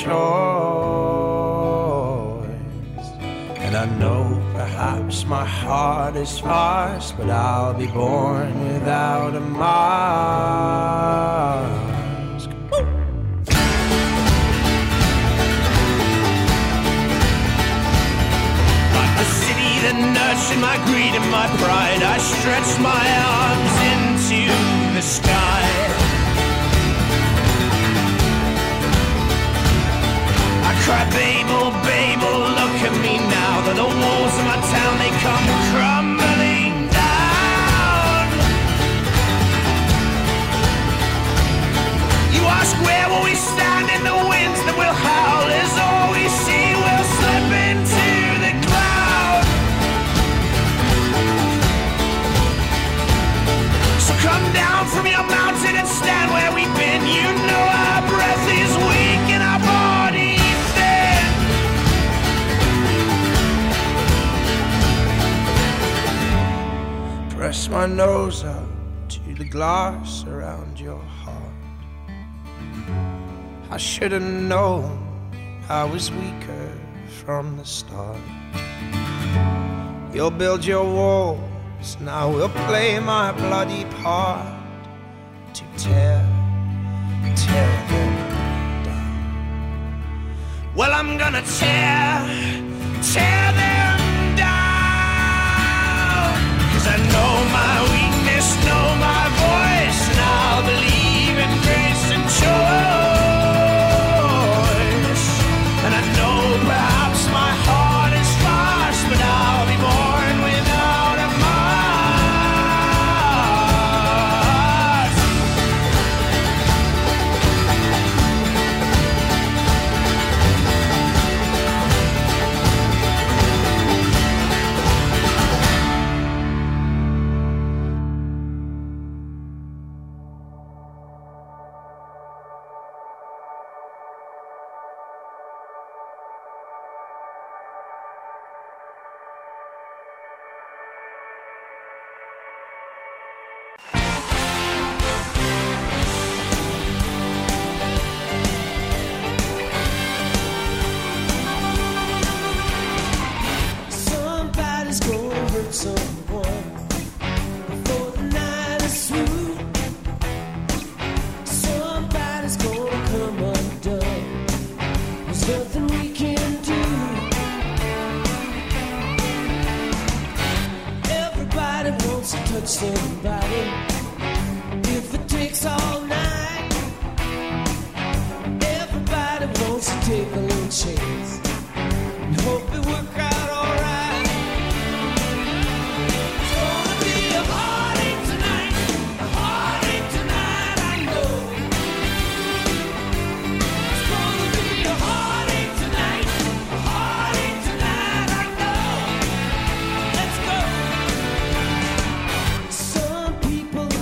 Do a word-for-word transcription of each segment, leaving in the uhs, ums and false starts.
choice. And I know perhaps my heart is fast, but I'll be born without a mask. Woo! Like the city that nurtured my greed and my pride, I stretch my arms into the sky. I cry, Babel, Babel, look at me now, that the walls of my town, they come crumbling down. You ask, where will we stand in the winds that will howl, as all we see will slip into the cloud. So come down from your mountain and stand where we've been. You know our breath is weak and our body thin. Press my nose up to the glass around your heart. I should have known I was weaker from the start. You'll build your walls, and I will play my bloody part to tear, tear them down. Well, I'm gonna tear, tear them down. 'Cause I know my weakness, know my voice, and I'll believe in grace and choice. And I know perhaps my heart is fast, but I'll be born without a mask. Somebody's gonna hurt someone before the night is through. Somebody's gonna come undone. There's nothing we can do. Everybody wants to touch somebody. If it takes all night, everybody wants to take a little chance and hope it work out alright. It's gonna be a heartache tonight, a heartache tonight, I know. It's gonna be a heartache tonight, a heartache tonight, I know. Let's go. Some people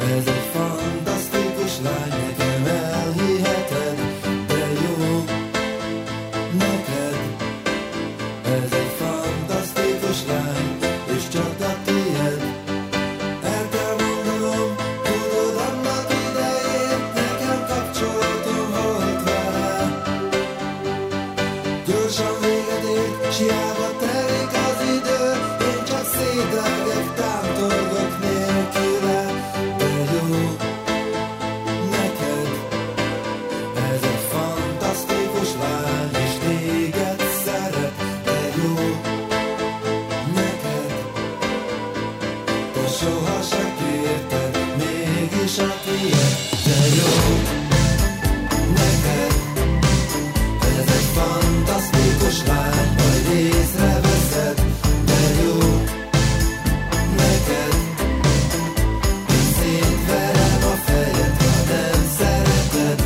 Ez egy fantasztikus lány, nekem elhiheted, de jó neked. Ez egy fantasztikus lány, és csak a tiéd. El kell mondanom, tudod, annak idején nekem kapcsolatom volt vele. Gyorsan véget ért, siába telik az idő, én csak szédelgek, tántorgok nélküle. De jó neked, ez egy fantasztikus lány, és téged szeret. De jó neked, te soha se kérted, mégis a tiéd. De jó neked, ez egy fantasztikus lány, majd észreveszed. De jó neked, én szétverem a fejed, ha nem szereted.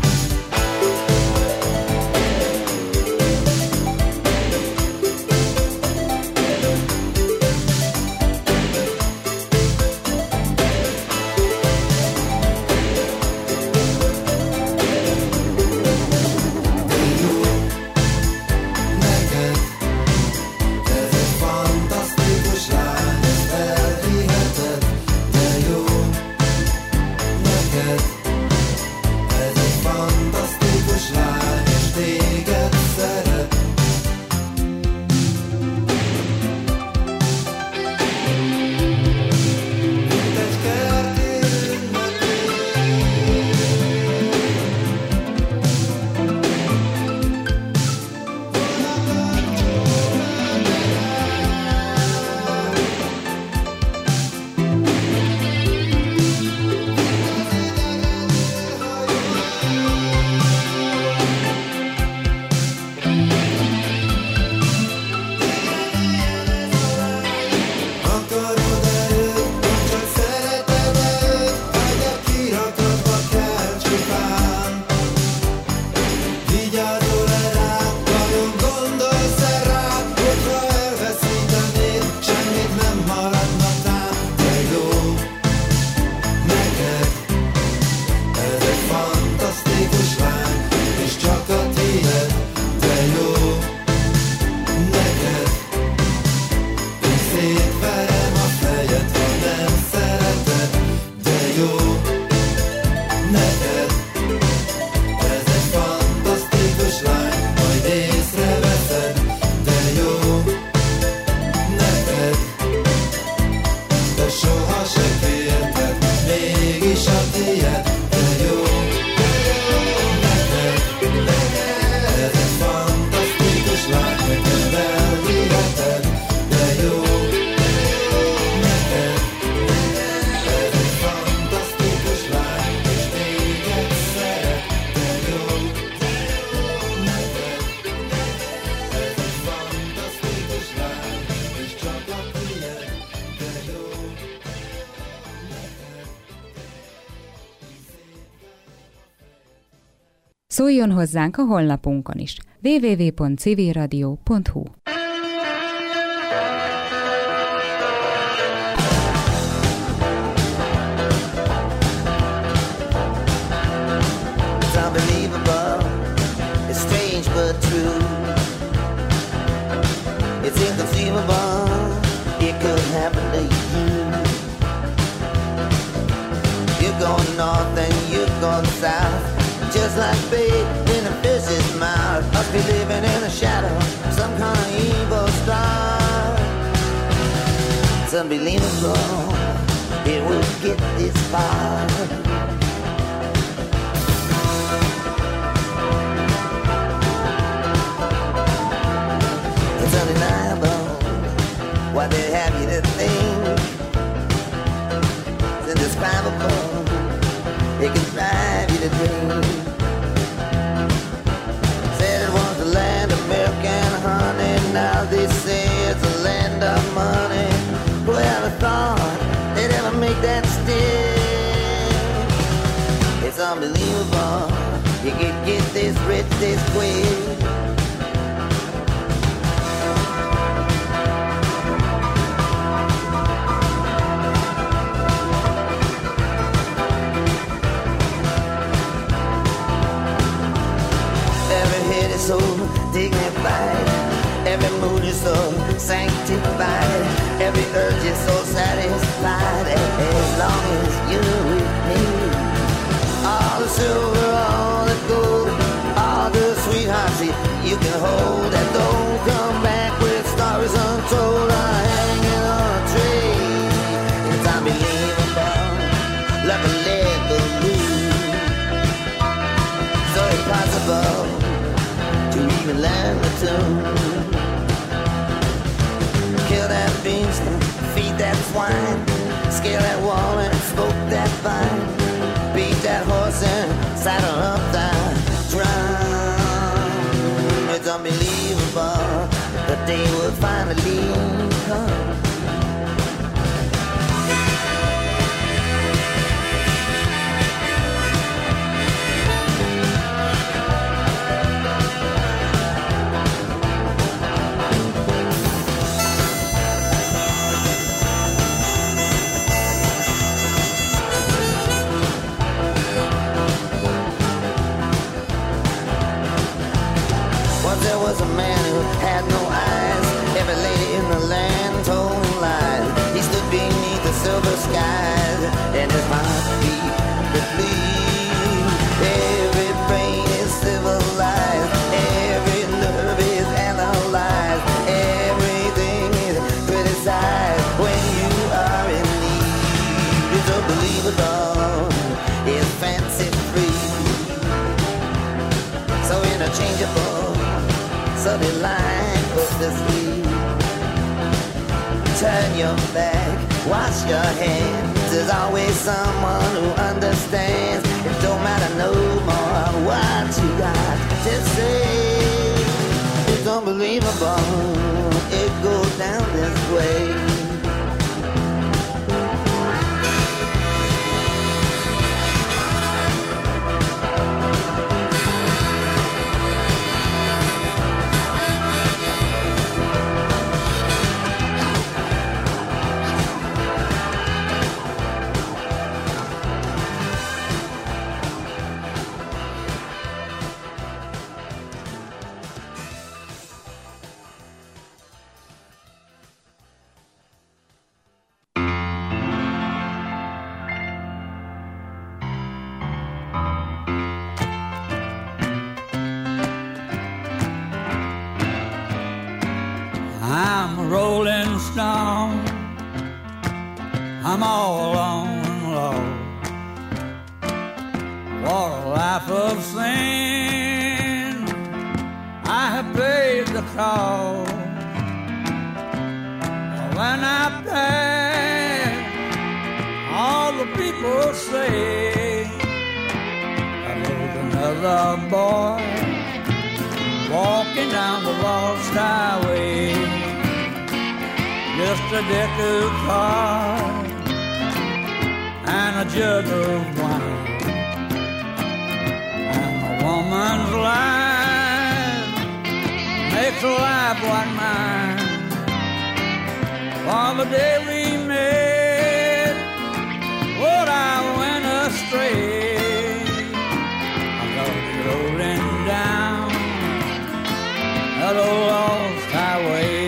Neked, ez egy fantasztikus lány, ezt elhiheted. De jó neked, ez egy fantasztikus lány, és téged szeret. Mint egy kerti akarod-e őt, vagy csak szereted-e őt, vagy kirakatva kell csupán. Vigyázol-e rám, vajon gondolsz-e rám, hogyha elveszítenéd, semmit nem maradna tám. De jó neked, ez egy fantasztikus lány, és csak a tiéd. De jó neked, én szétverem a fejed, ha nem szereted. De jó neked, ez egy fantasztikus lány, majd észreveszed. De jó neked, te soha se kérted, mégis a tiéd. De jó neked, ez egy fantasztikus lány, nekem elhiheted. De jó neked, ez egy fantasztikus lány, és téged szeret. De jó neked, ez egy fantasztikus lány, és csak a tiéd. De jó neked. Szóljon hozzánk a honlapunkon is. double-u double-u double-u pont civilradio pont hu. It's unbelievable, it's strange but true. It's inconceivable, it could happen to you. You're going north and you're going south, just like bait in a fish's mouth. Must be living in a shadow, some kind of evil star. It's unbelievable, it will get this far. It's undeniable what they have you to think. It's indescribable, it can drive you to dream. Said it was the land of milk and honey, now they say it's a land of money. Who ever thought they'd ever make that stick? It's unbelievable, you can get this rich this quick. me learn the tune. Kill that beast, feed that swine, scale that wall and smoke that vine, beat that horse and saddle up that drum. It's unbelievable, the day will finally come. There was a man who had no eyes. Every lady in the land told him lies. He stood beneath the silver skies, and his heart beat the bleed. Every brain is civilized, every nerve is analyzed, everything is criticized when you are in need. It's unbelievable, it's fancy free, so interchangeable. So they line purposely. Turn your back, wash your hands. There's always someone who understands. It don't matter no more what you got to say. It's unbelievable, it goes down this way. I'm a rolling stone, I'm all alone and low. What a life of sin, I have paid the cost. When I pass, all the people say there's another boy walking down the lost highway. Just a deck of cards and a jug of wine, and a woman's life makes a life like mine. For the day we met, would I went astray? I thought it rolling down that old lost highway.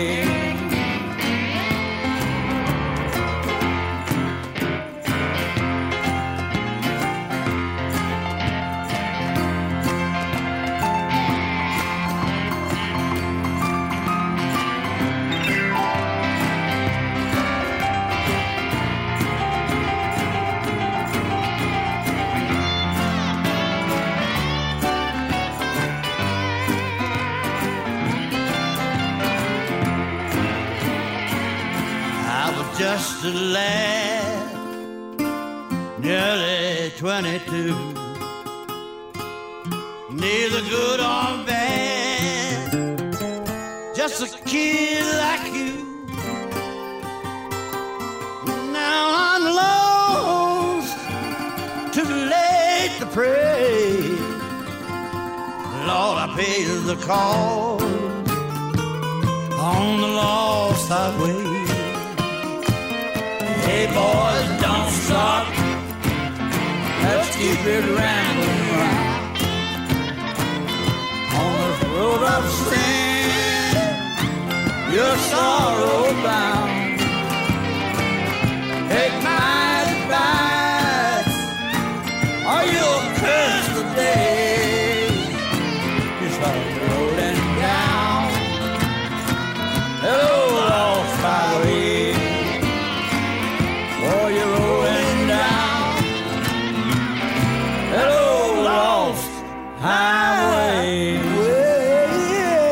Just a lad, nearly twenty-two, neither good or bad, just a kid like you. Now I'm lost, too late to pray. Lord, I paid the cost on the lost highway. Hey boys, don't stop, let's keep it rambling round on this road of sin, your sorrow bound. Take my advice, or you'll curse the day you start rolling down. Hello, lost highway. Oh, you're rolling down that old lost highway. Well, yeah.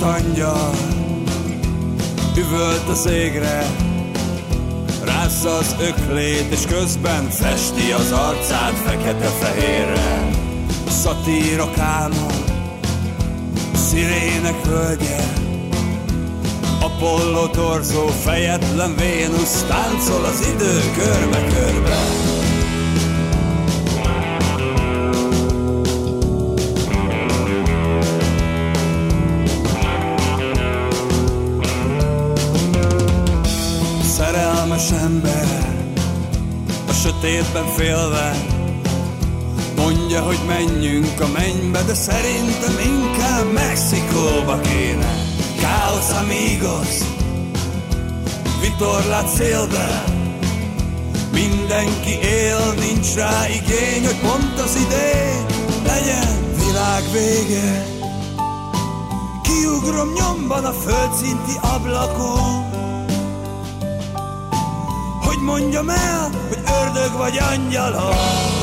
angyal, üvölt az égre, rázza az öklét, és közben festi az arcát fekete-fehérre. Szatírok álma, szirének völgye, Apollo torzó, fejetlen Vénusz, táncol az idő körbe-körbe. Szerelmes ember, a sötétben félve, mondja, hogy menjünk a mennybe, de szerintem inkább Mexikóba kéne. Káosz amigos, vitorlát szélbe, mindenki él, nincs rá igény, hogy pont az idén legyen világ vége. Kiugrom nyomban a földszinti ablakon, hogy mondjam el, hogy ördög vagy angyalom.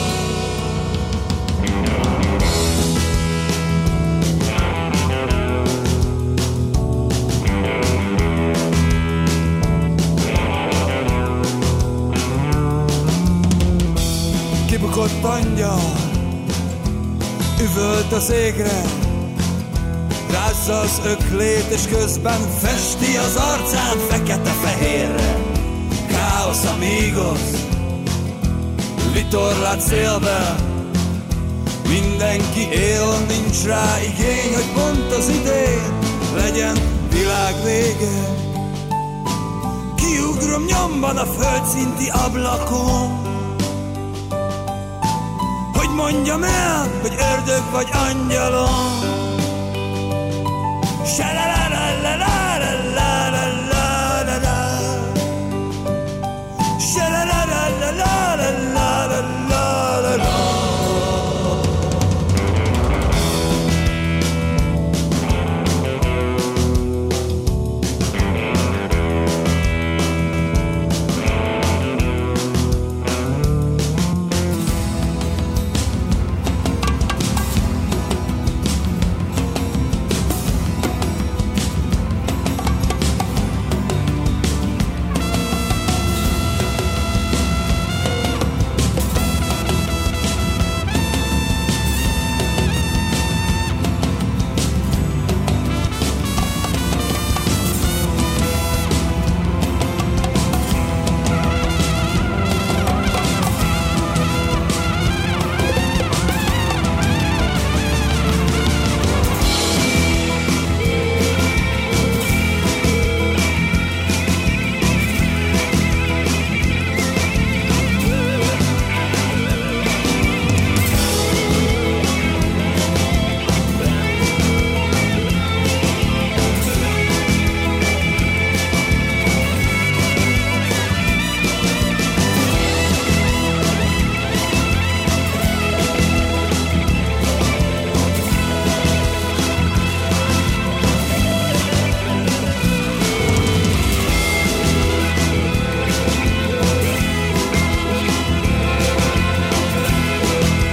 Kibukott angyal, üvölt az égre, rázza az öklét, és közben festi az arcán fekete-fehérre. Káosz amigos, vitorlát szélbe, mindenki él, nincs rá igény, hogy pont az idén legyen világ vége. Kiugrom nyomban a földszinti ablakon, hogy mondjam el, hogy ördög vagy angyalom. Sa-la-la!